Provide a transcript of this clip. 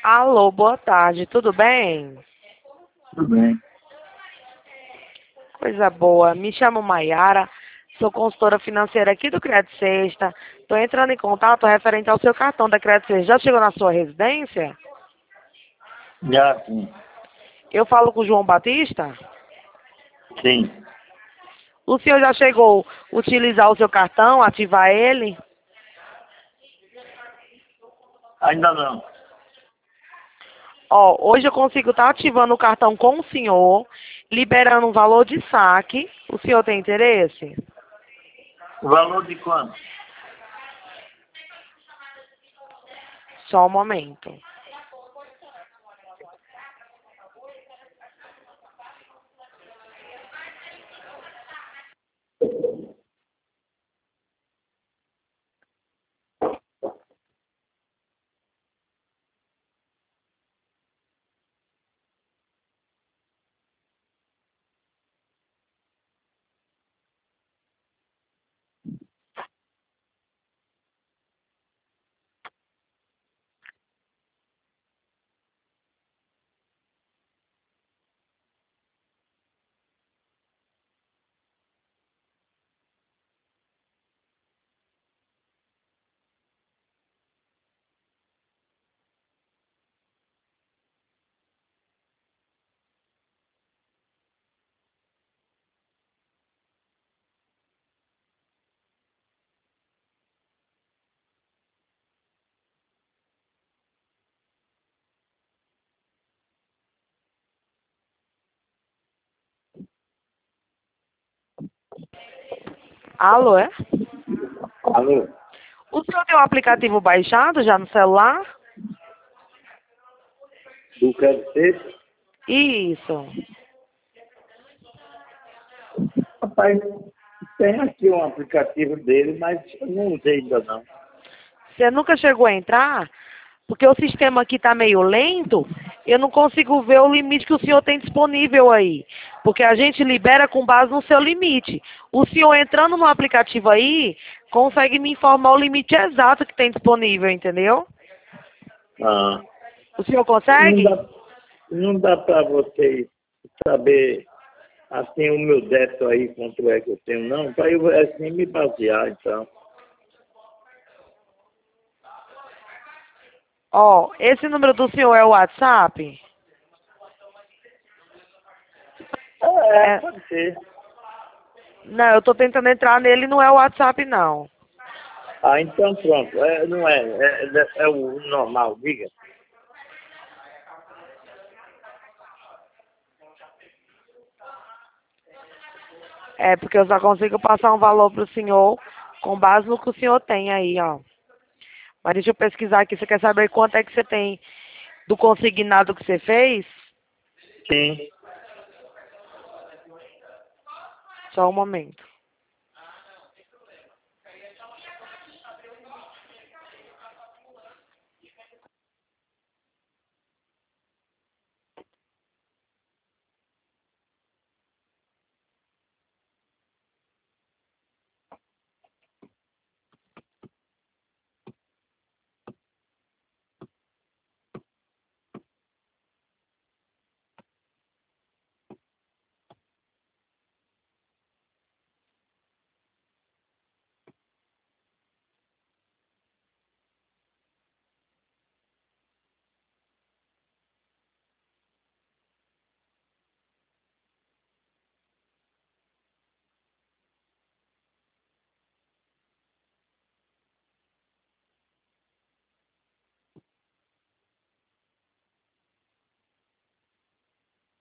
Alô, boa tarde, tudo bem? Tudo bem. Coisa boa. Me chamo Maiara, sou consultora financeira aqui do Crédito Sexta. Estou entrando em contato referente ao seu cartão da Crédito Sexta. Já chegou na sua residência? Já, sim. Eu falo com o João Batista? Sim. O senhor já chegou a utilizar o seu cartão, ativar ele? Ainda não. Ó, hoje eu consigo estar ativando o cartão com o senhor, liberando um valor de saque. O senhor tem interesse? O valor de quanto? Só um momento. Alô, é? Alô? O senhor tem o aplicativo baixado já no celular? Do Crédito Sexta? Isso. Rapaz, tem aqui um aplicativo dele, mas eu não usei ainda não. Você nunca chegou a entrar? Porque o sistema aqui está meio lento, eu não consigo ver o limite que o senhor tem disponível aí. Porque a gente libera com base no seu limite. O senhor entrando no aplicativo aí, consegue me informar o limite exato que tem disponível, entendeu? Ah, O senhor não consegue? dá, não dá para você saber assim o meu débito aí, quanto é que eu tenho, não, para eu assim me basear, então. Ó, esse número do senhor é o WhatsApp? É, Pode ser. não, eu tô tentando entrar nele, não é o WhatsApp, não. Ah, então pronto. Não é, é o normal, diga. É, porque eu só consigo passar um valor pro senhor com base no que o senhor tem aí, ó. Mas deixa eu pesquisar aqui. Você quer saber quanto é que você tem do consignado que você fez? Sim. Só um momento.